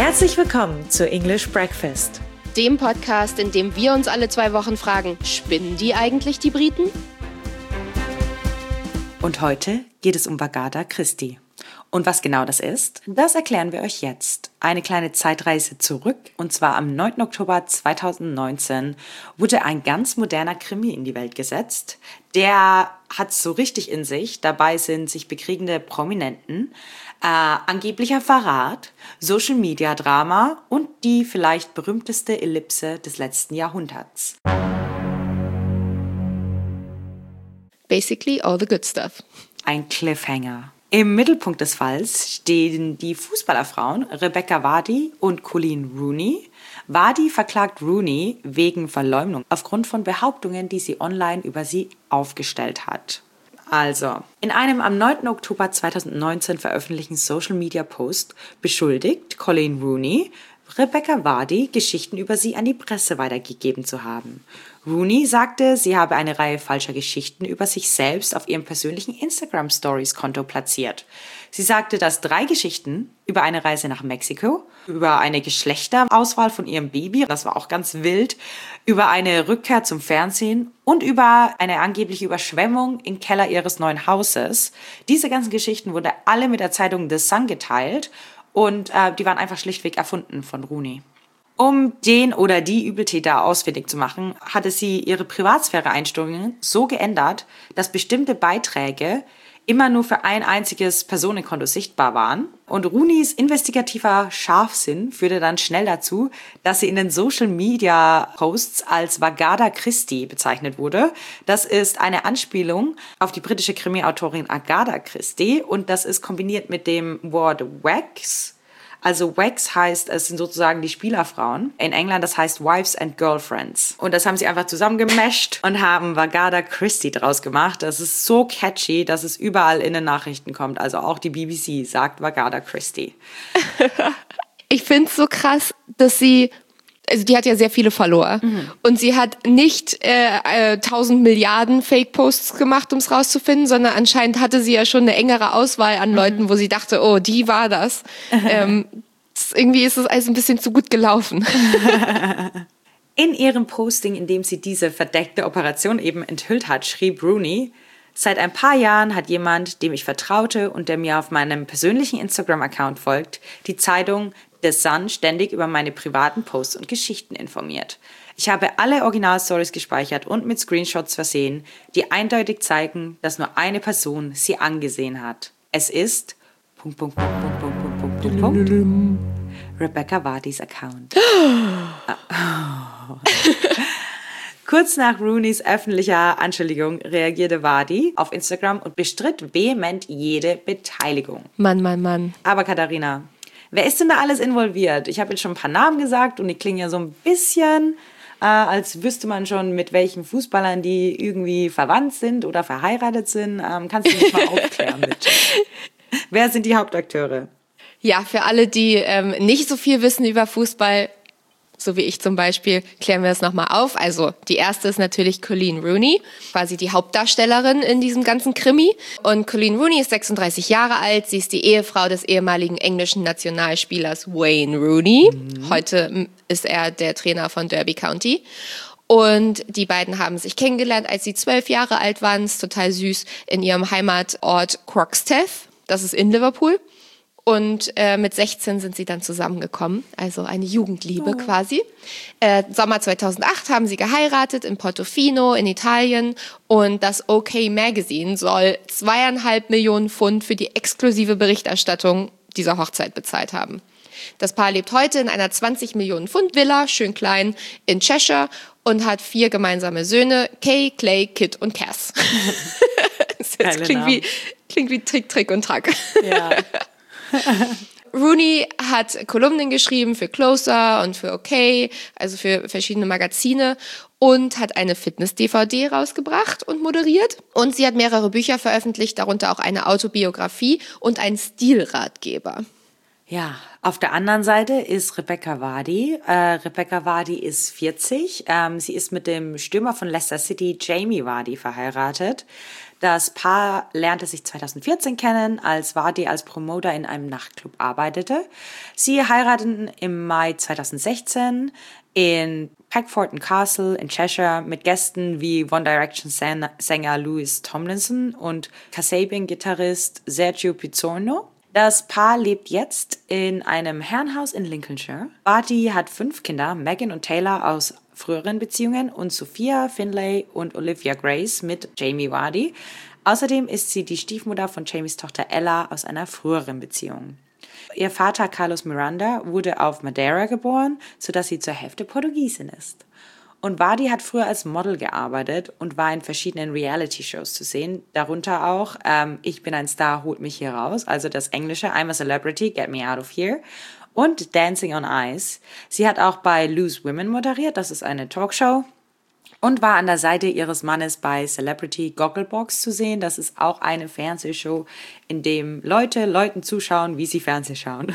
Herzlich willkommen zu English Breakfast, dem Podcast, in dem wir uns alle 2 Wochen fragen, spinnen die eigentlich, die Briten? Und heute geht es um Agatha Christie. Und was genau das ist, das erklären wir euch jetzt. Eine kleine Zeitreise zurück, und zwar am 9. Oktober 2019 wurde ein ganz moderner Krimi in die Welt gesetzt. Der hat so richtig in sich. Dabei sind sich bekriegende Prominenten, angeblicher Verrat, Social-Media-Drama und die vielleicht berühmteste Ellipse des letzten Jahrhunderts. Basically all the good stuff. Ein Cliffhanger. Im Mittelpunkt des Falls stehen die Fußballerfrauen Rebecca Vardy und Coleen Rooney. Vardy verklagt Rooney wegen Verleumdung aufgrund von Behauptungen, die sie online über sie aufgestellt hat. Also, in einem am 9. Oktober 2019 veröffentlichten Social-Media-Post beschuldigt Coleen Rooney, Rebecca Vardy Geschichten über sie an die Presse weitergegeben zu haben. Rooney sagte, sie habe eine Reihe falscher Geschichten über sich selbst auf ihrem persönlichen Instagram-Stories-Konto platziert. Sie sagte, dass 3 Geschichten über eine Reise nach Mexiko, über eine Geschlechterauswahl von ihrem Baby, das war auch ganz wild, über eine Rückkehr zum Fernsehen und über eine angebliche Überschwemmung im Keller ihres neuen Hauses. Diese ganzen Geschichten wurden alle mit der Zeitung The Sun geteilt und die waren einfach schlichtweg erfunden von Rooney. Um den oder die Übeltäter ausfindig zu machen, hatte sie ihre Privatsphäre-Einstellungen so geändert, dass bestimmte Beiträge immer nur für ein einziges Personenkonto sichtbar waren. Und Rooneys investigativer Scharfsinn führte dann schnell dazu, dass sie in den Social-Media-Posts als Agatha Christie bezeichnet wurde. Das ist eine Anspielung auf die britische Krimi-Autorin Agatha Christie und das ist kombiniert mit dem Wort Wags. Also Wags heißt, es sind sozusagen die Spielerfrauen. In England, das heißt Wives and Girlfriends. Und das haben sie einfach zusammengemasht und haben Agatha Christie draus gemacht. Das ist so catchy, dass es überall in den Nachrichten kommt. Also auch die BBC sagt Agatha Christie. Ich finde es so krass, dass sie... Also die hat ja sehr viele Follower und sie hat nicht 1000 Milliarden Fake-Posts gemacht, um es rauszufinden, sondern anscheinend hatte sie ja schon eine engere Auswahl an Leuten, wo sie dachte, oh, die war das. Irgendwie ist es alles ein bisschen zu gut gelaufen. In ihrem Posting, in dem sie diese verdeckte Operation eben enthüllt hat, schrieb Rooney: Seit ein paar Jahren hat jemand, dem ich vertraute und der mir auf meinem persönlichen Instagram-Account folgt, die Zeitung The Sun ständig über meine privaten Posts und Geschichten informiert. Ich habe alle Originalstories gespeichert und mit Screenshots versehen, die eindeutig zeigen, dass nur eine Person sie angesehen hat. Es ist... Rebecca Vardys Account. Kurz nach Rooneys öffentlicher Anschuldigung reagierte Vardy auf Instagram und bestritt vehement jede Beteiligung. Mann. Aber Katharina, wer ist denn da alles involviert? Ich habe jetzt schon ein paar Namen gesagt und die klingen ja so ein bisschen, als wüsste man schon, mit welchen Fußballern die irgendwie verwandt sind oder verheiratet sind. Kannst du mich mal aufklären, bitte? Wer sind die Hauptakteure? Ja, für alle, die nicht so viel wissen über Fußball, so wie ich zum Beispiel, klären wir es nochmal auf. Also die erste ist natürlich Coleen Rooney, quasi die Hauptdarstellerin in diesem ganzen Krimi. Und Coleen Rooney ist 36 Jahre alt. Sie ist die Ehefrau des ehemaligen englischen Nationalspielers Wayne Rooney. Heute ist er der Trainer von Derby County. Und die beiden haben sich kennengelernt, als sie 12 Jahre alt waren. Das ist total süß, in ihrem Heimatort Croxteth. Das ist in Liverpool. Und mit 16 sind sie dann zusammengekommen, also eine Jugendliebe quasi. Sommer 2008 haben sie geheiratet in Portofino in Italien und das OK Magazine soll 2,5 Millionen Pfund für die exklusive Berichterstattung dieser Hochzeit bezahlt haben. Das Paar lebt heute in einer 20 Millionen Pfund Villa, schön klein, in Cheshire und hat 4 gemeinsame Söhne, Kay, Clay, Kit und Cass. Das klingt wie Trick und Track. Ja. Rooney hat Kolumnen geschrieben für Closer und für OK, also für verschiedene Magazine und hat eine Fitness-DVD rausgebracht und moderiert. Und sie hat mehrere Bücher veröffentlicht, darunter auch eine Autobiografie und einen Stilratgeber. Ja, auf der anderen Seite ist Rebecca Vardy. Rebecca Vardy ist 40. Sie ist mit dem Stürmer von Leicester City, Jamie Vardy, verheiratet. Das Paar lernte sich 2014 kennen, als Vardy als Promoter in einem Nachtclub arbeitete. Sie heirateten im Mai 2016 in Peckforton Castle in Cheshire mit Gästen wie One Direction Sänger Louis Tomlinson und Kasabian-Gitarrist Sergio Pizzorno. Das Paar lebt jetzt in einem Herrenhaus in Lincolnshire. Vardy hat 5 Kinder, Megan und Taylor aus früheren Beziehungen und Sophia, Finlay und Olivia Grace mit Jamie Vardy. Außerdem ist sie die Stiefmutter von Jamies Tochter Ella aus einer früheren Beziehung. Ihr Vater Carlos Miranda wurde auf Madeira geboren, sodass sie zur Hälfte Portugiesin ist. Und Vardy hat früher als Model gearbeitet und war in verschiedenen Reality-Shows zu sehen, darunter auch Ich bin ein Star, holt mich hier raus, also das englische I'm a Celebrity, get me out of here und Dancing on Ice. Sie hat auch bei Loose Women moderiert, das ist eine Talkshow, und war an der Seite ihres Mannes bei Celebrity Gogglebox zu sehen. Das ist auch eine Fernsehshow, in dem Leuten zuschauen, wie sie Fernsehen schauen.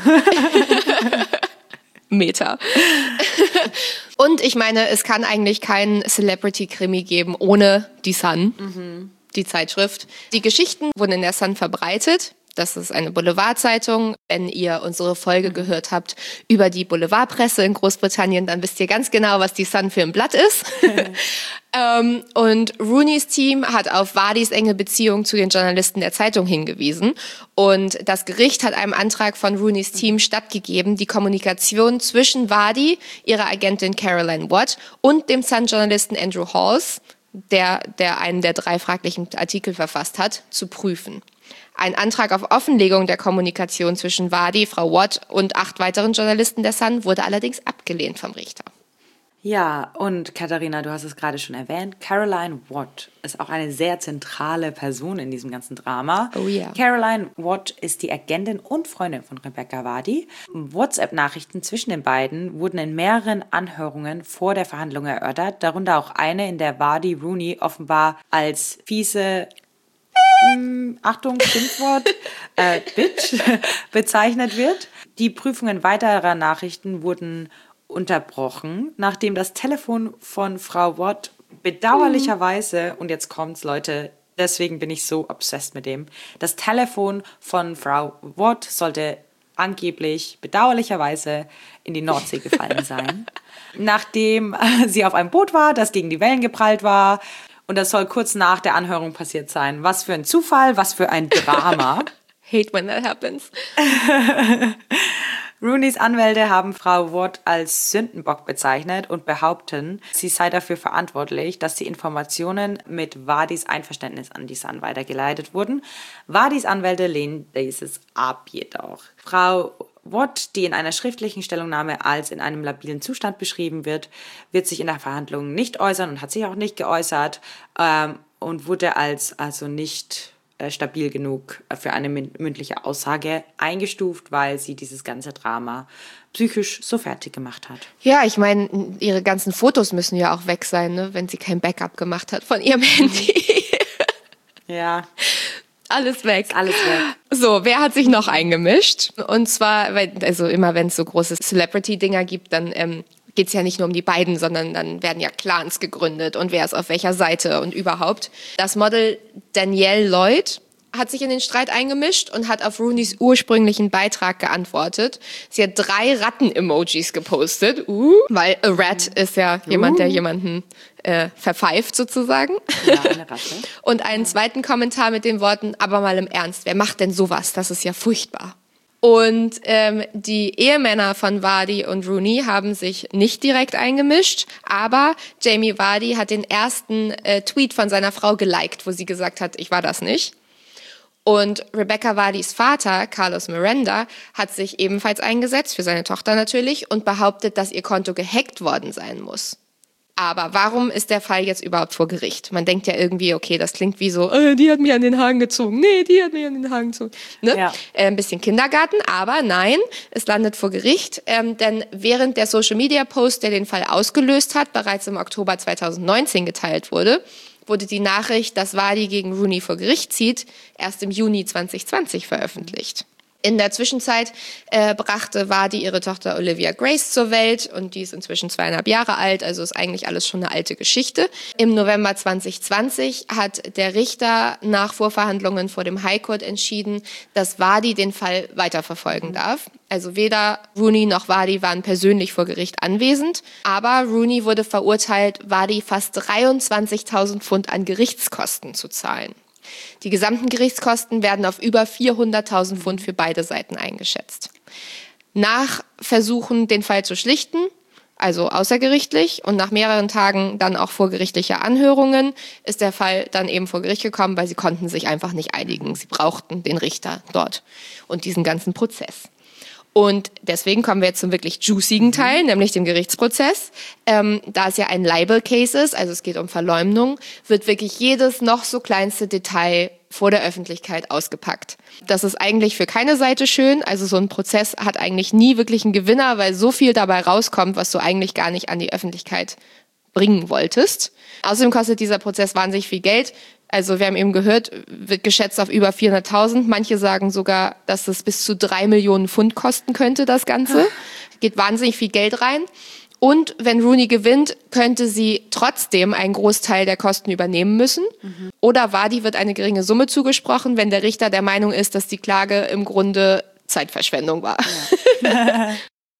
Meta. Und ich meine, es kann eigentlich keinen Celebrity-Krimi geben ohne die Sun, die Zeitschrift. Die Geschichten wurden in der Sun verbreitet. Das ist eine Boulevardzeitung. Wenn ihr unsere Folge gehört habt über die Boulevardpresse in Großbritannien, dann wisst ihr ganz genau, was die Sun für ein Blatt ist. Und Rooneys Team hat auf Vardys enge Beziehung zu den Journalisten der Zeitung hingewiesen. Und das Gericht hat einem Antrag von Rooneys Team stattgegeben, die Kommunikation zwischen Vardy, ihrer Agentin Caroline Watt und dem Sun-Journalisten Andrew Halls, der einen der 3 fraglichen Artikel verfasst hat, zu prüfen. Ein Antrag auf Offenlegung der Kommunikation zwischen Vardy, Frau Watt und 8 weiteren Journalisten der Sun wurde allerdings abgelehnt vom Richter. Ja, und Katharina, du hast es gerade schon erwähnt, Caroline Watt ist auch eine sehr zentrale Person in diesem ganzen Drama. Oh ja. Caroline Watt ist die Agentin und Freundin von Rebecca Vardy. WhatsApp-Nachrichten zwischen den beiden wurden in mehreren Anhörungen vor der Verhandlung erörtert, darunter auch eine, in der Vardy Rooney offenbar als fiese Achtung, Schimpfwort, Bitch bezeichnet wird. Die Prüfungen weiterer Nachrichten wurden unterbrochen, nachdem das Telefon von Frau Watt bedauerlicherweise, und jetzt kommt's, Leute, deswegen bin ich so obsessed mit dem, das Telefon von Frau Watt sollte angeblich bedauerlicherweise in die Nordsee gefallen sein, nachdem sie auf einem Boot war, das gegen die Wellen geprallt war. Und das soll kurz nach der Anhörung passiert sein. Was für ein Zufall, was für ein Drama. Hate when that happens. Rooneys Anwälte haben Frau Watt als Sündenbock bezeichnet und behaupten, sie sei dafür verantwortlich, dass die Informationen mit Vardys Einverständnis an die Sun weitergeleitet wurden. Vardys Anwälte lehnen dieses ab jedoch. Frau Watt, die in einer schriftlichen Stellungnahme als in einem labilen Zustand beschrieben wird, wird sich in der Verhandlung nicht äußern und hat sich auch nicht geäußert und wurde als also nicht stabil genug für eine mündliche Aussage eingestuft, weil sie dieses ganze Drama psychisch so fertig gemacht hat. Ja, ich meine, ihre ganzen Fotos müssen ja auch weg sein, ne, wenn sie kein Backup gemacht hat von ihrem Handy. Ja. Alles weg. Alles weg. So, wer hat sich noch eingemischt? Und zwar, also immer wenn es so große Celebrity-Dinger gibt, dann geht es ja nicht nur um die beiden, sondern dann werden ja Clans gegründet und wer ist auf welcher Seite und überhaupt. Das Model Danielle Lloyd hat sich in den Streit eingemischt und hat auf Rooneys ursprünglichen Beitrag geantwortet. Sie hat 3 Ratten-Emojis gepostet, weil a rat ist ja jemand, der jemanden verpfeift sozusagen. Ja, eine Ratte. Und einen zweiten Kommentar mit den Worten, aber mal im Ernst, wer macht denn sowas? Das ist ja furchtbar. Und die Ehemänner von Vardy und Rooney haben sich nicht direkt eingemischt, aber Jamie Vardy hat den ersten Tweet von seiner Frau geliked, wo sie gesagt hat, ich war das nicht. Und Rebecca Vardys Vater, Carlos Miranda, hat sich ebenfalls eingesetzt, für seine Tochter natürlich, und behauptet, dass ihr Konto gehackt worden sein muss. Aber warum ist der Fall jetzt überhaupt vor Gericht? Man denkt ja irgendwie, okay, das klingt wie so, die hat mich an den Haaren gezogen. Nee, die hat mich an den Haaren gezogen. Ne? Ja. Ein bisschen Kindergarten, aber nein, es landet vor Gericht. Denn während der Social-Media-Post, der den Fall ausgelöst hat, bereits im Oktober 2019 geteilt wurde die Nachricht, dass Vardy gegen Rooney vor Gericht zieht, erst im Juni 2020 veröffentlicht. In der Zwischenzeit brachte Vardy ihre Tochter Olivia Grace zur Welt und die ist inzwischen 2,5 Jahre alt, also ist eigentlich alles schon eine alte Geschichte. Im November 2020 hat der Richter nach Vorverhandlungen vor dem High Court entschieden, dass Vardy den Fall weiterverfolgen darf. Also weder Rooney noch Vardy waren persönlich vor Gericht anwesend, aber Rooney wurde verurteilt, Vardy fast 23.000 Pfund an Gerichtskosten zu zahlen. Die gesamten Gerichtskosten werden auf über 400.000 Pfund für beide Seiten eingeschätzt. Nach Versuchen, den Fall zu schlichten, also außergerichtlich und nach mehreren Tagen dann auch vorgerichtlicher Anhörungen, ist der Fall dann eben vor Gericht gekommen, weil sie konnten sich einfach nicht einigen. Sie brauchten den Richter dort und diesen ganzen Prozess. Und deswegen kommen wir jetzt zum wirklich juicigen Teil, nämlich dem Gerichtsprozess. Da es ja ein Libel-Case ist, also es geht um Verleumdung, wird wirklich jedes noch so kleinste Detail vor der Öffentlichkeit ausgepackt. Das ist eigentlich für keine Seite schön. Also so ein Prozess hat eigentlich nie wirklich einen Gewinner, weil so viel dabei rauskommt, was du eigentlich gar nicht an die Öffentlichkeit bringen wolltest. Außerdem kostet dieser Prozess wahnsinnig viel Geld. Also wir haben eben gehört, wird geschätzt auf über 400.000. Manche sagen sogar, dass es bis zu 3 Millionen Pfund kosten könnte, das Ganze. Geht wahnsinnig viel Geld rein. Und wenn Rooney gewinnt, könnte sie trotzdem einen Großteil der Kosten übernehmen müssen. Oder Vardy wird eine geringe Summe zugesprochen, wenn der Richter der Meinung ist, dass die Klage im Grunde Zeitverschwendung war. Ja.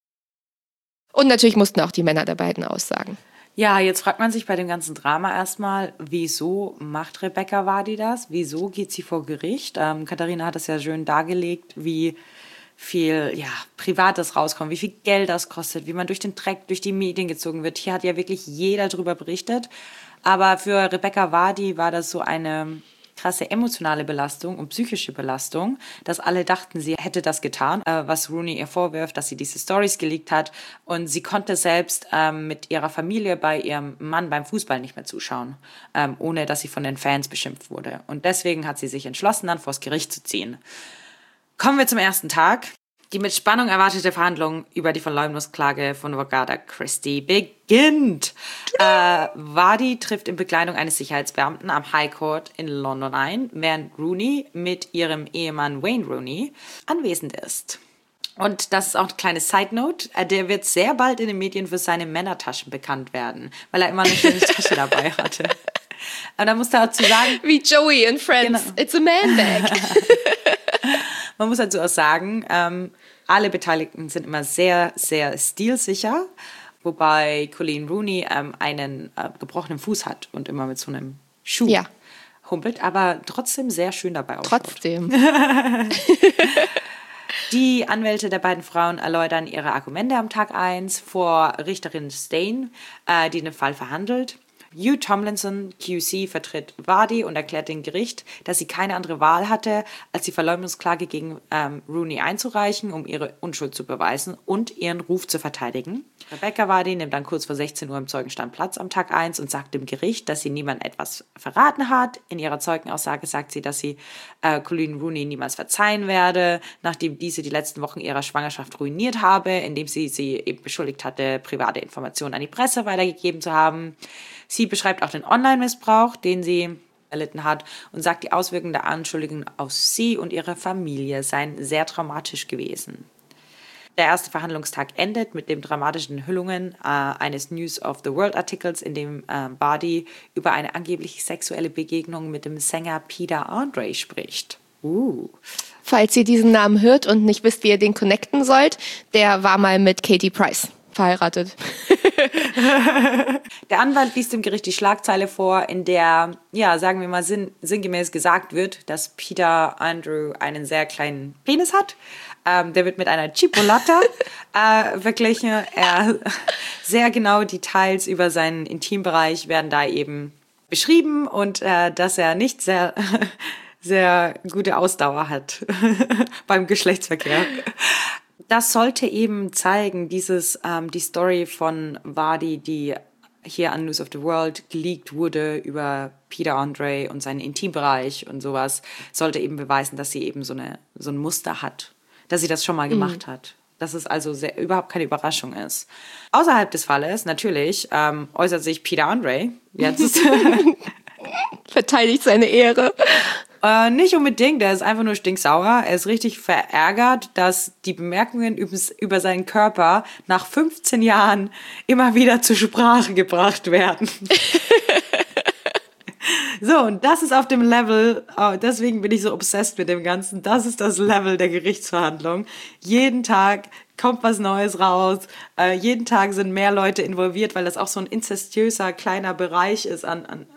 Und natürlich mussten auch die Männer der beiden aussagen. Ja, jetzt fragt man sich bei dem ganzen Drama erstmal, wieso macht Rebecca Vardy das? Wieso geht sie vor Gericht? Katharina hat es ja schön dargelegt, wie viel Privates rauskommt, wie viel Geld das kostet, wie man durch den Dreck, durch die Medien gezogen wird. Hier hat ja wirklich jeder drüber berichtet. Aber für Rebecca Vardy war das so eine krasse emotionale Belastung und psychische Belastung, dass alle dachten, sie hätte das getan, was Rooney ihr vorwirft, dass sie diese Stories geleakt hat. Und sie konnte selbst mit ihrer Familie bei ihrem Mann beim Fußball nicht mehr zuschauen, ohne dass sie von den Fans beschimpft wurde. Und deswegen hat sie sich entschlossen, dann vors Gericht zu ziehen. Kommen wir zum ersten Tag. Die mit Spannung erwartete Verhandlung über die Verleumdungsklage von Agatha Christie beginnt. Vardy trifft in Begleitung eines Sicherheitsbeamten am High Court in London ein, während Rooney mit ihrem Ehemann Wayne Rooney anwesend ist. Und das ist auch eine kleine Side-Note, der wird sehr bald in den Medien für seine Männertaschen bekannt werden, weil er immer eine schöne Tasche dabei hatte. Aber da muss er dazu sagen... Wie Joey in Friends, genau. It's a man bag. Man muss dazu auch sagen, alle Beteiligten sind immer sehr, sehr stilsicher, wobei Coleen Rooney einen gebrochenen Fuß hat und immer mit so einem Schuh humpelt, aber trotzdem sehr schön dabei ausschaut. Trotzdem. Die Anwälte der beiden Frauen erläutern ihre Argumente am Tag 1 vor Richterin Stein, die den Fall verhandelt. Hugh Tomlinson, QC, vertritt Vardy und erklärt dem Gericht, dass sie keine andere Wahl hatte, als die Verleumdungsklage gegen Rooney einzureichen, um ihre Unschuld zu beweisen und ihren Ruf zu verteidigen. Rebecca Vardy nimmt dann kurz vor 16 Uhr im Zeugenstand Platz am Tag 1 und sagt dem Gericht, dass sie niemandem etwas verraten hat. In ihrer Zeugenaussage sagt sie, dass sie Coleen Rooney niemals verzeihen werde, nachdem diese die letzten Wochen ihrer Schwangerschaft ruiniert habe, indem sie eben beschuldigt hatte, private Informationen an die Presse weitergegeben zu haben. Sie beschreibt auch den Online-Missbrauch, den sie erlitten hat und sagt, die Auswirkungen der Anschuldigungen auf sie und ihre Familie seien sehr traumatisch gewesen. Der erste Verhandlungstag endet mit den dramatischen Enthüllungen eines News of the World-Artikels, in dem Vardy über eine angebliche sexuelle Begegnung mit dem Sänger Peter Andre spricht. Falls ihr diesen Namen hört und nicht wisst, wie ihr den connecten sollt, der war mal mit Katie Price verheiratet. Der Anwalt liest dem Gericht die Schlagzeile vor, in der, sagen wir mal sinngemäß gesagt wird, dass Peter Andrew einen sehr kleinen Penis hat. Der wird mit einer Chipolata verglichen. Sehr genau Details über seinen Intimbereich werden da eben beschrieben und dass er nicht sehr, sehr gute Ausdauer hat beim Geschlechtsverkehr. Das sollte eben zeigen, die Story von Vardy, die hier an News of the World geleakt wurde über Peter Andre und seinen Intimbereich und sowas, sollte eben beweisen, dass sie eben so ein Muster hat, dass sie das schon mal gemacht hat. Dass es also überhaupt keine Überraschung ist. Außerhalb des Falles, natürlich, äußert sich Peter Andre jetzt. Verteidigt seine Ehre. Nicht unbedingt, er ist einfach nur stinksauer. Er ist richtig verärgert, dass die Bemerkungen über seinen Körper nach 15 Jahren immer wieder zur Sprache gebracht werden. So, und das ist auf dem Level, deswegen bin ich so obsessed mit dem Ganzen, das ist das Level der Gerichtsverhandlung. Jeden Tag kommt was Neues raus, jeden Tag sind mehr Leute involviert, weil das auch so ein inzestiöser kleiner Bereich ist an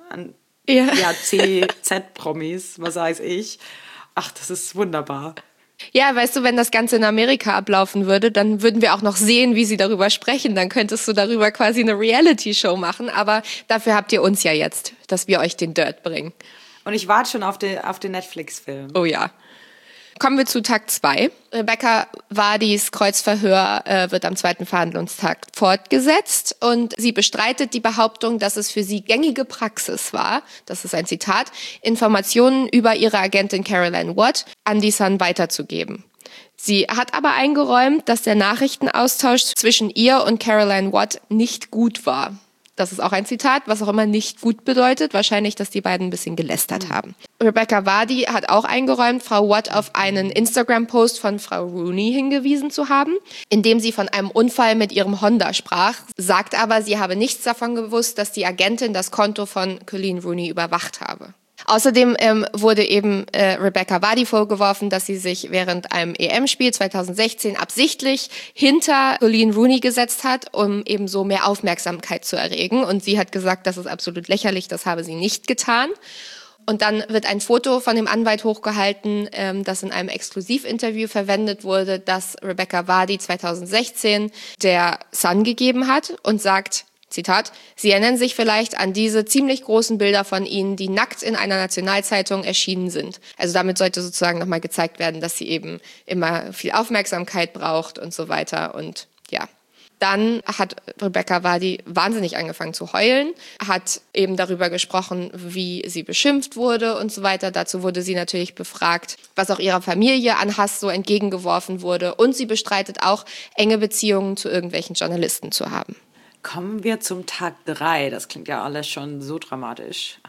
C-Z-Promis, was weiß ich. Ach, das ist wunderbar. Ja, weißt du, wenn das Ganze in Amerika ablaufen würde, dann würden wir auch noch sehen, wie sie darüber sprechen. Dann könntest du darüber quasi eine Reality-Show machen. Aber dafür habt ihr uns ja jetzt, dass wir euch den Dirt bringen. Und ich warte schon auf den Netflix-Film. Oh ja. Kommen wir zu Tag 2. Rebecca Wadis Kreuzverhör wird am zweiten Verhandlungstag fortgesetzt und sie bestreitet die Behauptung, dass es für sie gängige Praxis war, das ist ein Zitat, Informationen über ihre Agentin Caroline Watt an die Sun weiterzugeben. Sie hat aber eingeräumt, dass der Nachrichtenaustausch zwischen ihr und Caroline Watt nicht gut war. Das ist auch ein Zitat, was auch immer nicht gut bedeutet. Wahrscheinlich, dass die beiden ein bisschen gelästert haben. Rebecca Wadi hat auch eingeräumt, Frau Watt auf einen Instagram-Post von Frau Rooney hingewiesen zu haben, in dem sie von einem Unfall mit ihrem Honda sprach, sagt aber, sie habe nichts davon gewusst, dass die Agentin das Konto von Coleen Rooney überwacht habe. Außerdem wurde eben Rebecca Wadi vorgeworfen, dass sie sich während einem EM-Spiel 2016 absichtlich hinter Coleen Rooney gesetzt hat, um eben so mehr Aufmerksamkeit zu erregen. Und sie hat gesagt, das ist absolut lächerlich, das habe sie nicht getan. Und dann wird ein Foto von dem Anwalt hochgehalten, das in einem Exklusivinterview verwendet wurde, das Rebecca Wadi 2016 der Sun gegeben hat und sagt, Zitat, Sie erinnern sich vielleicht an diese ziemlich großen Bilder von Ihnen, die nackt in einer Nationalzeitung erschienen sind. Also damit sollte sozusagen nochmal gezeigt werden, dass sie eben immer viel Aufmerksamkeit braucht und so weiter. Und ja, dann hat Rebecca Wadi wahnsinnig angefangen zu heulen, hat eben darüber gesprochen, wie sie beschimpft wurde und so weiter. Dazu wurde sie natürlich befragt, was auch ihrer Familie an Hass so entgegengeworfen wurde. Und sie bestreitet auch, enge Beziehungen zu irgendwelchen Journalisten zu haben. Kommen wir zum Tag 3. Das klingt ja alles schon so dramatisch.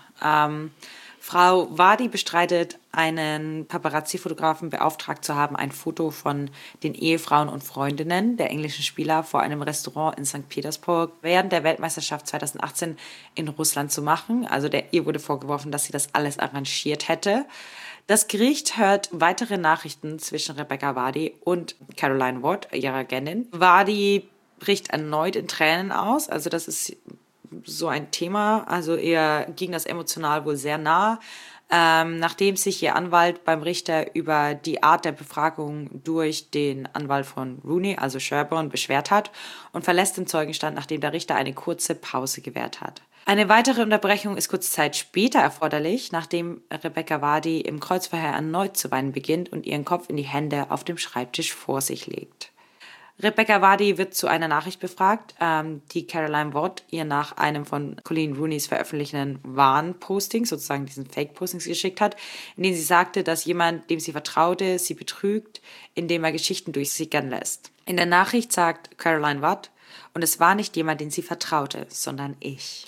Frau Wadi bestreitet, einen Paparazzi-Fotografen beauftragt zu haben, ein Foto von den Ehefrauen und Freundinnen der englischen Spieler vor einem Restaurant in St. Petersburg während der Weltmeisterschaft 2018 in Russland zu machen. Also ihr wurde vorgeworfen, dass sie das alles arrangiert hätte. Das Gericht hört weitere Nachrichten zwischen Rebecca Wadi und Caroline Watt, ihrer Agentin. Wadi bricht erneut in Tränen aus. Also das ist so ein Thema. Also ihr ging das emotional wohl sehr nah. Nachdem sich ihr Anwalt beim Richter über die Art der Befragung durch den Anwalt von Rooney, also Sherborne, beschwert hat und verlässt den Zeugenstand, nachdem der Richter eine kurze Pause gewährt hat. Eine weitere Unterbrechung ist kurze Zeit später erforderlich, nachdem Rebecca Wadi im Kreuzverhör erneut zu weinen beginnt und ihren Kopf in die Hände auf dem Schreibtisch vor sich legt. Rebecca Wadi wird zu einer Nachricht befragt, die Caroline Watt ihr nach einem von Coleen Rooneys veröffentlichten Warnposting, sozusagen diesen Fake-Postings geschickt hat, in dem sie sagte, dass jemand, dem sie vertraute, sie betrügt, indem er Geschichten durchsickern lässt. In der Nachricht sagt Caroline Watt, und es war nicht jemand, den sie vertraute, sondern ich.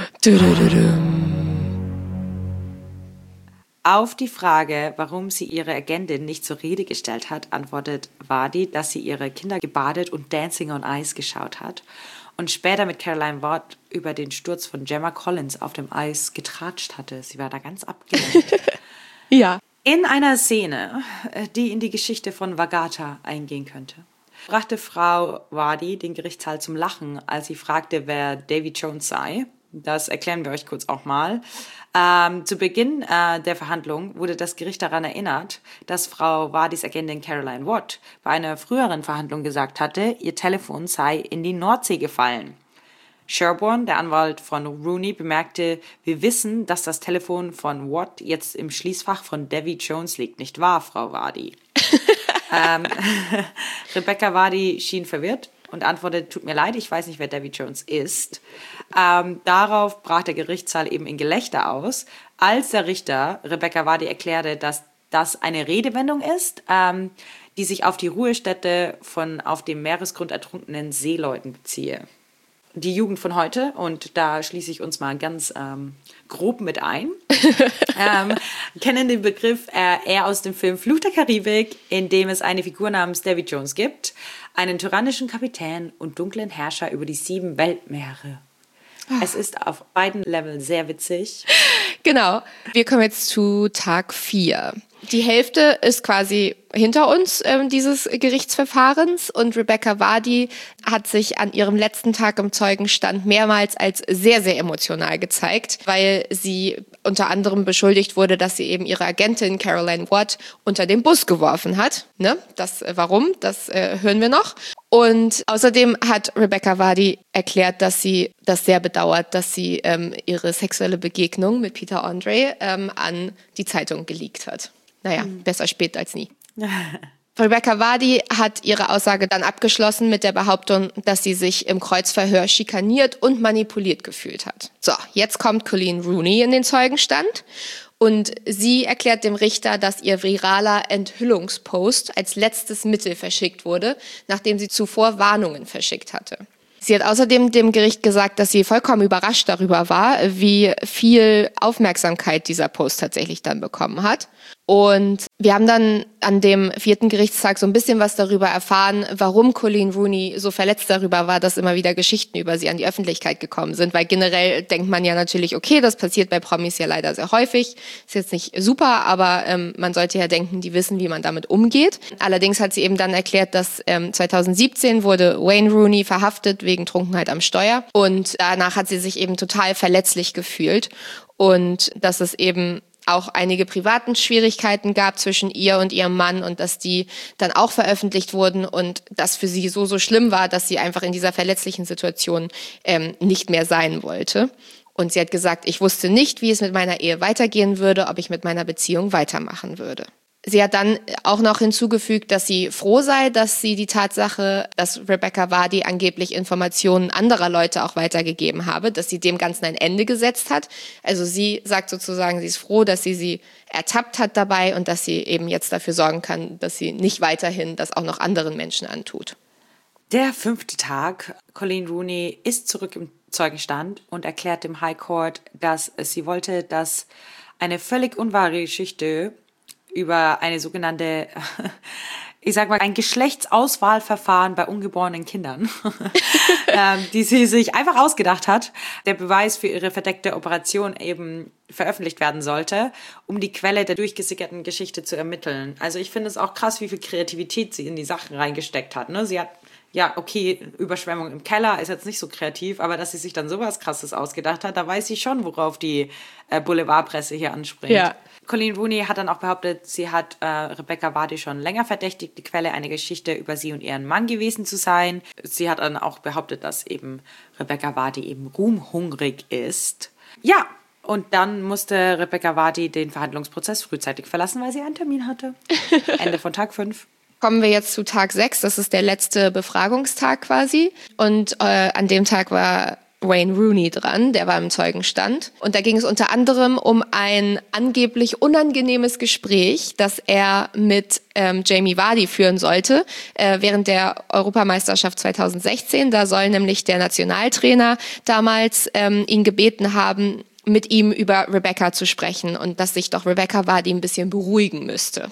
Auf die Frage, warum sie ihre Agentin nicht zur Rede gestellt hat, antwortet Wadi, dass sie ihre Kinder gebadet und Dancing on Ice geschaut hat und später mit Caroline Watt über den Sturz von Gemma Collins auf dem Eis getratscht hatte. Sie war da ganz abgelenkt. Ja. In einer Szene, die in die Geschichte von Vagata eingehen könnte, brachte Frau Wadi den Gerichtssaal zum Lachen, als sie fragte, wer Davy Jones sei. Das erklären wir euch kurz auch mal. Zu Beginn der Verhandlung wurde das Gericht daran erinnert, dass Frau Wadis Agentin Caroline Watt bei einer früheren Verhandlung gesagt hatte, ihr Telefon sei in die Nordsee gefallen. Sherborne, der Anwalt von Rooney, bemerkte, wir wissen, dass das Telefon von Watt jetzt im Schließfach von Davy Jones liegt, nicht wahr, Frau Wadi? Rebecca Wadi schien verwirrt und antwortete, tut mir leid, ich weiß nicht, wer Davy Jones ist. Darauf brach der Gerichtssaal eben in Gelächter aus, als der Richter Rebecca Wadi erklärte, dass das eine Redewendung ist, die sich auf die Ruhestätte von auf dem Meeresgrund ertrunkenen Seeleuten beziehe. die Jugend von heute, und da schließe ich uns mal ganz grob mit ein, kennen den Begriff eher aus dem Film Fluch der Karibik, in dem es eine Figur namens Davy Jones gibt, einen tyrannischen Kapitän und dunklen Herrscher über die 7 Weltmeere. Es ist auf beiden Leveln sehr witzig. Genau. Wir kommen jetzt zu Tag 4. Die Hälfte ist quasi hinter uns dieses Gerichtsverfahrens und Rebecca Vardy hat sich an ihrem letzten Tag im Zeugenstand mehrmals als sehr, sehr emotional gezeigt, weil sie unter anderem beschuldigt wurde, dass sie eben ihre Agentin Caroline Watt unter den Bus geworfen hat. Ne? Warum? Das hören wir noch. Und außerdem hat Rebecca Vardy erklärt, dass sie das sehr bedauert, dass sie ihre sexuelle Begegnung mit Peter Andre an die Zeitung geleakt hat. Naja, besser spät als nie. Rebecca Vardy hat ihre Aussage dann abgeschlossen mit der Behauptung, dass sie sich im Kreuzverhör schikaniert und manipuliert gefühlt hat. So, jetzt kommt Coleen Rooney in den Zeugenstand und sie erklärt dem Richter, dass ihr viraler Enthüllungspost als letztes Mittel verschickt wurde, nachdem sie zuvor Warnungen verschickt hatte. Sie hat außerdem dem Gericht gesagt, dass sie vollkommen überrascht darüber war, wie viel Aufmerksamkeit dieser Post tatsächlich dann bekommen hat. Und wir haben dann an dem 4. Gerichtstag so ein bisschen was darüber erfahren, warum Coleen Rooney so verletzt darüber war, dass immer wieder Geschichten über sie an die Öffentlichkeit gekommen sind. Weil generell denkt man ja natürlich, okay, das passiert bei Promis ja leider sehr häufig. Ist jetzt nicht super, aber man sollte ja denken, die wissen, wie man damit umgeht. Allerdings hat sie eben dann erklärt, dass 2017 wurde Wayne Rooney verhaftet wegen Trunkenheit am Steuer. Und danach hat sie sich eben total verletzlich gefühlt. Und dass es eben auch einige privaten Schwierigkeiten gab zwischen ihr und ihrem Mann und dass die dann auch veröffentlicht wurden und das für sie so schlimm war, dass sie einfach in dieser verletzlichen Situation nicht mehr sein wollte. Und sie hat gesagt, ich wusste nicht, wie es mit meiner Ehe weitergehen würde, ob ich mit meiner Beziehung weitermachen würde. Sie hat dann auch noch hinzugefügt, dass sie froh sei, dass sie die Tatsache, dass Rebecca Vardy angeblich Informationen anderer Leute auch weitergegeben habe, dass sie dem Ganzen ein Ende gesetzt hat. Also sie sagt sozusagen, sie ist froh, dass sie ertappt hat dabei und dass sie eben jetzt dafür sorgen kann, dass sie nicht weiterhin das auch noch anderen Menschen antut. Der 5. Tag. Coleen Rooney ist zurück im Zeugenstand und erklärt dem High Court, dass sie wollte, dass eine völlig unwahre Geschichte über eine sogenannte, ich sag mal, ein Geschlechtsauswahlverfahren bei ungeborenen Kindern, die sie sich einfach ausgedacht hat, der Beweis für ihre verdeckte Operation eben veröffentlicht werden sollte, um die Quelle der durchgesickerten Geschichte zu ermitteln. Also ich finde es auch krass, wie viel Kreativität sie in die Sachen reingesteckt hat. Ne? Sie hat, ja, okay, Überschwemmung im Keller ist jetzt nicht so kreativ, aber dass sie sich dann sowas Krasses ausgedacht hat, da weiß ich schon, worauf die Boulevardpresse hier anspringt. Ja. Coleen Rooney hat dann auch behauptet, sie hat Rebecca Vardy schon länger verdächtigt, die Quelle einer Geschichte über sie und ihren Mann gewesen zu sein. Sie hat dann auch behauptet, dass eben Rebecca Vardy eben ruhmhungrig ist. Ja, und dann musste Rebecca Vardy den Verhandlungsprozess frühzeitig verlassen, weil sie einen Termin hatte. Ende von Tag 5. Kommen wir jetzt zu Tag 6, das ist der letzte Befragungstag quasi. Und an dem Tag war Wayne Rooney dran, der war im Zeugenstand. Und da ging es unter anderem um ein angeblich unangenehmes Gespräch, das er mit Jamie Vardy führen sollte während der Europameisterschaft 2016. Da soll nämlich der Nationaltrainer damals ihn gebeten haben, mit ihm über Rebecca zu sprechen und dass sich doch Rebecca Vardy ein bisschen beruhigen müsste.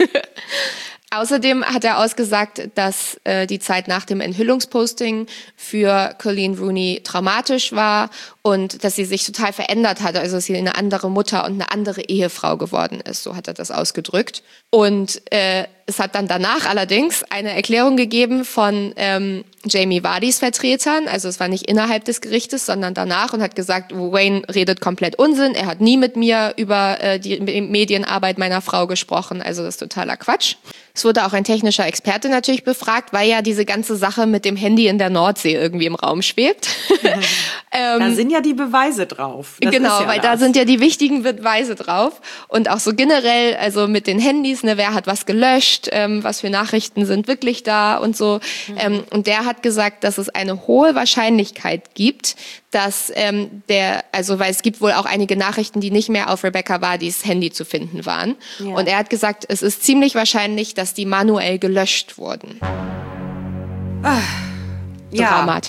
Außerdem hat er ausgesagt, dass die Zeit nach dem Enthüllungsposting für Coleen Rooney traumatisch war und dass sie sich total verändert hat, also dass sie eine andere Mutter und eine andere Ehefrau geworden ist, so hat er das ausgedrückt. Und es hat dann danach allerdings eine Erklärung gegeben von Jamie Vardys Vertretern, also es war nicht innerhalb des Gerichtes, sondern danach, und hat gesagt, Wayne redet komplett Unsinn, er hat nie mit mir über die Medienarbeit meiner Frau gesprochen, also das ist totaler Quatsch. Es wurde auch ein technischer Experte natürlich befragt, weil ja diese ganze Sache mit dem Handy in der Nordsee irgendwie im Raum schwebt. Da sind ja die Beweise drauf. Das genau, ja weil da sind ja die wichtigen Beweise drauf. Und auch so generell, also mit den Handys, ne, wer hat was gelöscht, was für Nachrichten sind wirklich da und so. Und der hat gesagt, dass es eine hohe Wahrscheinlichkeit gibt, dass weil es gibt wohl auch einige Nachrichten, die nicht mehr auf Rebecca Vardys Handy zu finden waren. Ja. Und er hat gesagt, es ist ziemlich wahrscheinlich, dass die manuell gelöscht wurden. Ja. Dramatisch.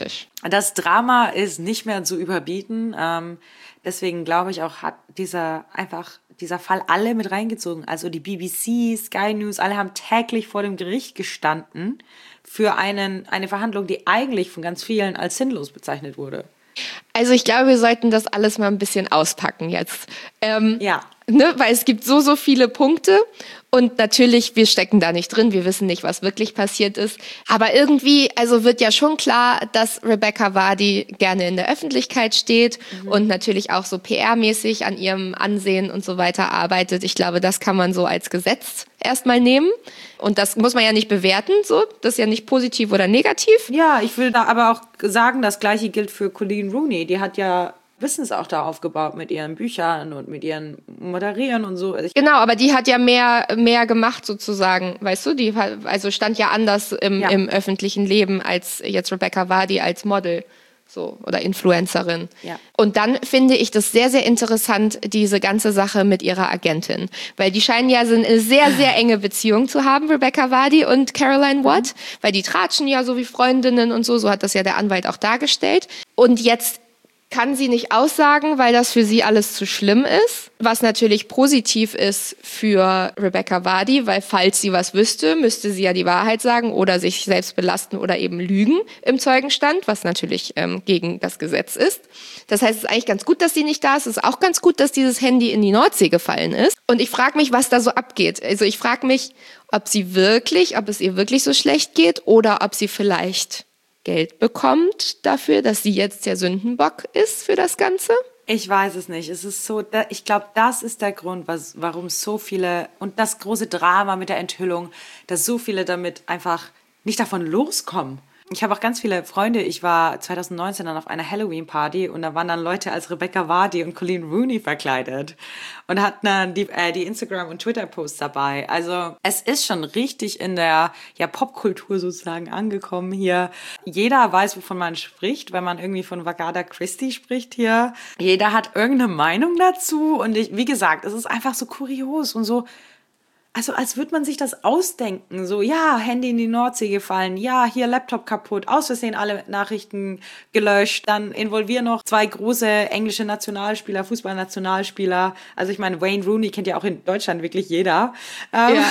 Das Drama ist nicht mehr zu überbieten. Deswegen glaube ich auch, hat dieser Fall alle mit reingezogen. Also die BBC, Sky News, alle haben täglich vor dem Gericht gestanden für eine Verhandlung, die eigentlich von ganz vielen als sinnlos bezeichnet wurde. Also ich glaube, wir sollten das alles mal ein bisschen auspacken jetzt. Ja. Ne, weil es gibt so viele Punkte und natürlich, wir stecken da nicht drin, wir wissen nicht, was wirklich passiert ist. Aber irgendwie, also wird ja schon klar, dass Rebecca Vardy gerne in der Öffentlichkeit steht und natürlich auch so PR-mäßig an ihrem Ansehen und so weiter arbeitet. Ich glaube, das kann man so als Gesetz erstmal nehmen. Und das muss man ja nicht bewerten, so. Das ist ja nicht positiv oder negativ. Ja, ich will da aber auch sagen, das Gleiche gilt für Coleen Rooney. Die hat ja Business auch da aufgebaut mit ihren Büchern und mit ihren Moderieren und so. Genau, aber die hat ja mehr gemacht sozusagen, weißt du? Die also stand ja anders im öffentlichen Leben als jetzt Rebecca Vardy als Model. So, oder Influencerin. Ja. Und dann finde ich das sehr, sehr interessant, diese ganze Sache mit ihrer Agentin. Weil die scheinen ja so eine sehr, sehr enge Beziehung zu haben, Rebecca Vardy und Caroline Watt. Weil die tratschen ja so wie Freundinnen und so hat das ja der Anwalt auch dargestellt. Und jetzt kann sie nicht aussagen, weil das für sie alles zu schlimm ist. Was natürlich positiv ist für Rebecca Vardy, weil falls sie was wüsste, müsste sie ja die Wahrheit sagen oder sich selbst belasten oder eben lügen im Zeugenstand, was natürlich gegen das Gesetz ist. Das heißt, es ist eigentlich ganz gut, dass sie nicht da ist. Es ist auch ganz gut, dass dieses Handy in die Nordsee gefallen ist. Und ich frage mich, was da so abgeht. Also ich frage mich, ob es ihr wirklich so schlecht geht oder ob sie vielleicht Geld bekommt dafür, dass sie jetzt der Sündenbock ist für das Ganze? Ich weiß es nicht. Es ist so, ich glaube, das ist der Grund, warum so viele, und das große Drama mit der Enthüllung, dass so viele damit einfach nicht davon loskommen. Ich habe auch ganz viele Freunde. Ich war 2019 dann auf einer Halloween-Party und da waren dann Leute als Rebecca Vardy und Coleen Rooney verkleidet und hatten dann die Instagram- und Twitter-Posts dabei. Also es ist schon richtig in der Popkultur sozusagen angekommen hier. Jeder weiß, wovon man spricht, wenn man irgendwie von Agatha Christie spricht hier. Jeder hat irgendeine Meinung dazu und wie gesagt, es ist einfach so kurios und so. Also als würde man sich das ausdenken, so ja, Handy in die Nordsee gefallen, ja, hier Laptop kaputt, aus Versehen alle Nachrichten gelöscht, dann involvieren noch 2 große englische Nationalspieler, Fußballnationalspieler, also ich meine, Wayne Rooney kennt ja auch in Deutschland wirklich jeder. Ja.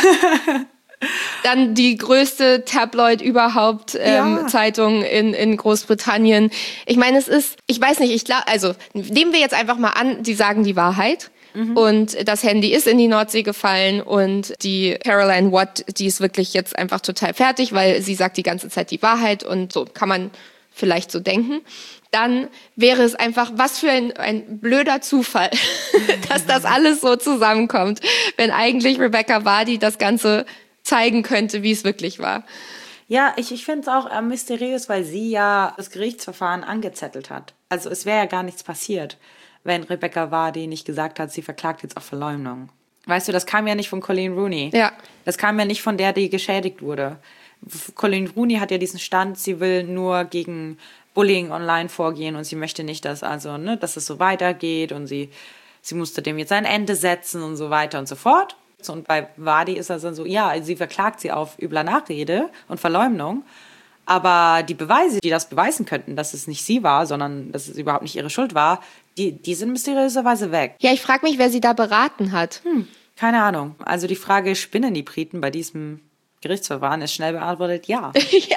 Dann die größte Tabloid überhaupt, Zeitung in Großbritannien. Ich meine, ich weiß nicht, ich glaube, also nehmen wir jetzt einfach mal an, die sagen die Wahrheit. Und das Handy ist in die Nordsee gefallen und die Caroline Watt, die ist wirklich jetzt einfach total fertig, weil sie sagt die ganze Zeit die Wahrheit und so kann man vielleicht so denken. Dann wäre es einfach, was für ein blöder Zufall, dass das alles so zusammenkommt, wenn eigentlich Rebecca Vardy das Ganze zeigen könnte, wie es wirklich war. Ja, ich finde es auch mysteriös, weil sie ja das Gerichtsverfahren angezettelt hat. Also es wäre ja gar nichts passiert, wenn Rebecca Vardy nicht gesagt hat, sie verklagt jetzt auf Verleumdung. Weißt du, das kam ja nicht von Coleen Rooney. Ja. Das kam ja nicht von der, die geschädigt wurde. Coleen Rooney hat ja diesen Stand, sie will nur gegen Bullying online vorgehen und sie möchte nicht, dass dass es so weitergeht und sie musste dem jetzt ein Ende setzen und so weiter und so fort. Und bei Vardy ist das dann so, ja, sie verklagt sie auf übler Nachrede und Verleumdung. Aber die Beweise, die das beweisen könnten, dass es nicht sie war, sondern dass es überhaupt nicht ihre Schuld war, die sind mysteriöserweise weg. Ja, ich frage mich, wer sie da beraten hat. Keine Ahnung. Also die Frage, spinnen die Briten bei diesem Gerichtsverfahren, ist schnell beantwortet, ja. Ja.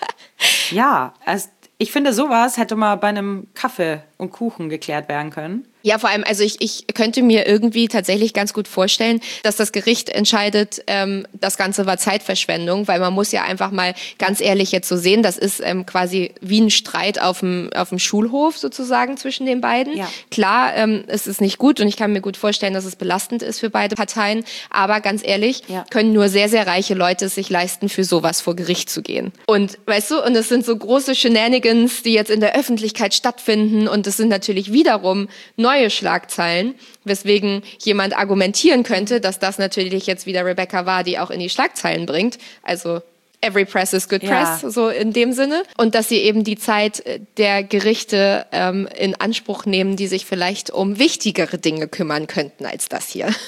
Ja, ich finde, sowas hätte mal bei einem Kaffee und Kuchen geklärt werden können. Ja, vor allem, also ich könnte mir irgendwie tatsächlich ganz gut vorstellen, dass das Gericht entscheidet, das Ganze war Zeitverschwendung, weil man muss ja einfach mal ganz ehrlich jetzt so sehen, das ist quasi wie ein Streit auf dem Schulhof sozusagen zwischen den beiden. Ja. Klar, es ist nicht gut und ich kann mir gut vorstellen, dass es belastend ist für beide Parteien, aber ganz ehrlich, können nur sehr, sehr reiche Leute es sich leisten, für sowas vor Gericht zu gehen. Und weißt du, und es sind so große Shenanigans, die jetzt in der Öffentlichkeit stattfinden und es sind natürlich wiederum neue Schlagzeilen, weswegen jemand argumentieren könnte, dass das natürlich jetzt wieder Rebecca Vardy auch in die Schlagzeilen bringt. Also every press is good press, so in dem Sinne. Und dass sie eben die Zeit der Gerichte in Anspruch nehmen, die sich vielleicht um wichtigere Dinge kümmern könnten als das hier.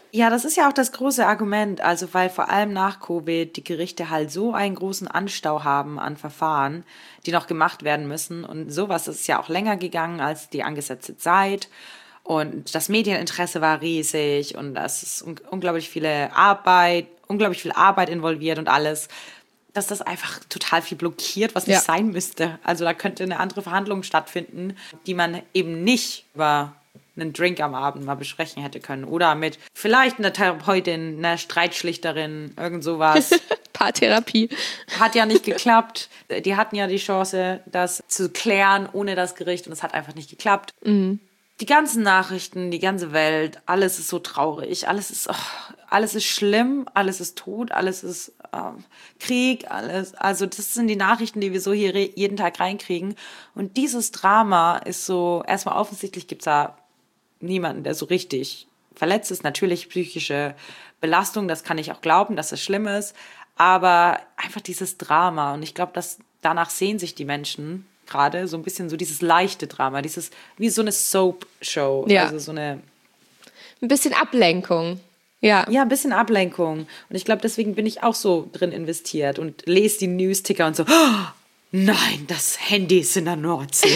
Ja, das ist ja auch das große Argument, also weil vor allem nach Covid die Gerichte halt so einen großen Anstau haben an Verfahren, die noch gemacht werden müssen und sowas ist ja auch länger gegangen als die angesetzte Zeit und das Medieninteresse war riesig und das ist unglaublich viel Arbeit involviert und alles, dass das einfach total viel blockiert, was nicht sein müsste. Also da könnte eine andere Verhandlung stattfinden, die man eben nicht über einen Drink am Abend mal besprechen hätte können. Oder mit vielleicht einer Therapeutin, einer Streitschlichterin, irgend sowas. Paartherapie. Hat ja nicht geklappt. Die hatten ja die Chance, das zu klären ohne das Gericht und es hat einfach nicht geklappt. Mhm. Die ganzen Nachrichten, die ganze Welt, alles ist so traurig. Alles ist schlimm, alles ist tot, alles ist Krieg, alles. Also das sind die Nachrichten, die wir so hier jeden Tag reinkriegen. Und dieses Drama ist so, erstmal offensichtlich gibt's da niemanden, der so richtig verletzt ist. Natürlich psychische Belastung, das kann ich auch glauben, dass das schlimm ist. Aber einfach dieses Drama. Und ich glaube, dass danach sehen sich die Menschen gerade so ein bisschen so dieses leichte Drama, dieses wie so eine Soap-Show. Ja. Also so eine... Ein bisschen Ablenkung. Ja, ein bisschen Ablenkung. Und ich glaube, deswegen bin ich auch so drin investiert und lese die News-Ticker und so, oh, nein, das Handy ist in der Nordsee.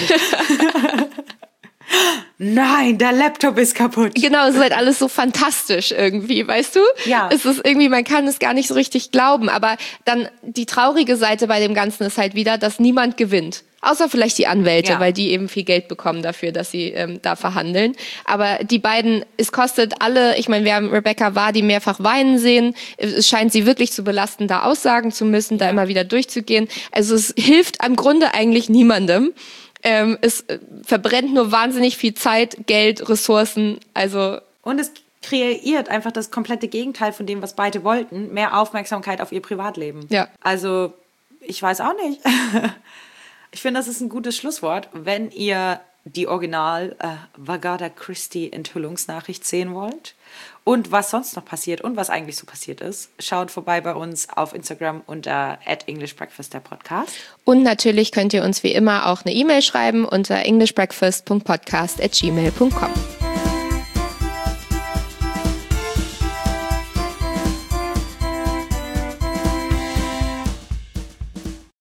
Nein, der Laptop ist kaputt. Genau, es ist halt alles so fantastisch irgendwie, weißt du? Ja. Es ist irgendwie, man kann es gar nicht so richtig glauben, aber dann die traurige Seite bei dem Ganzen ist halt wieder, dass niemand gewinnt. Außer vielleicht die Anwälte, weil die eben viel Geld bekommen dafür, dass sie da verhandeln. Aber die beiden, es kostet alle, ich meine, wir haben Rebecca Vardy mehrfach weinen sehen. Es scheint sie wirklich zu belasten, da aussagen zu müssen, da immer wieder durchzugehen. Also es hilft im Grunde eigentlich niemandem. Es verbrennt nur wahnsinnig viel Zeit, Geld, Ressourcen, also... Und es kreiert einfach das komplette Gegenteil von dem, was beide wollten. Mehr Aufmerksamkeit auf ihr Privatleben. Ja. Also, ich weiß auch nicht. Ich finde, das ist ein gutes Schlusswort. Wenn ihr die Original Agatha Christie Enthüllungsnachricht sehen wollt und was sonst noch passiert und was eigentlich so passiert ist, schaut vorbei bei uns auf Instagram unter @EnglishBreakfast, der Podcast. Und natürlich könnt ihr uns wie immer auch eine E-Mail schreiben unter englishbreakfast.podcast@gmail.com.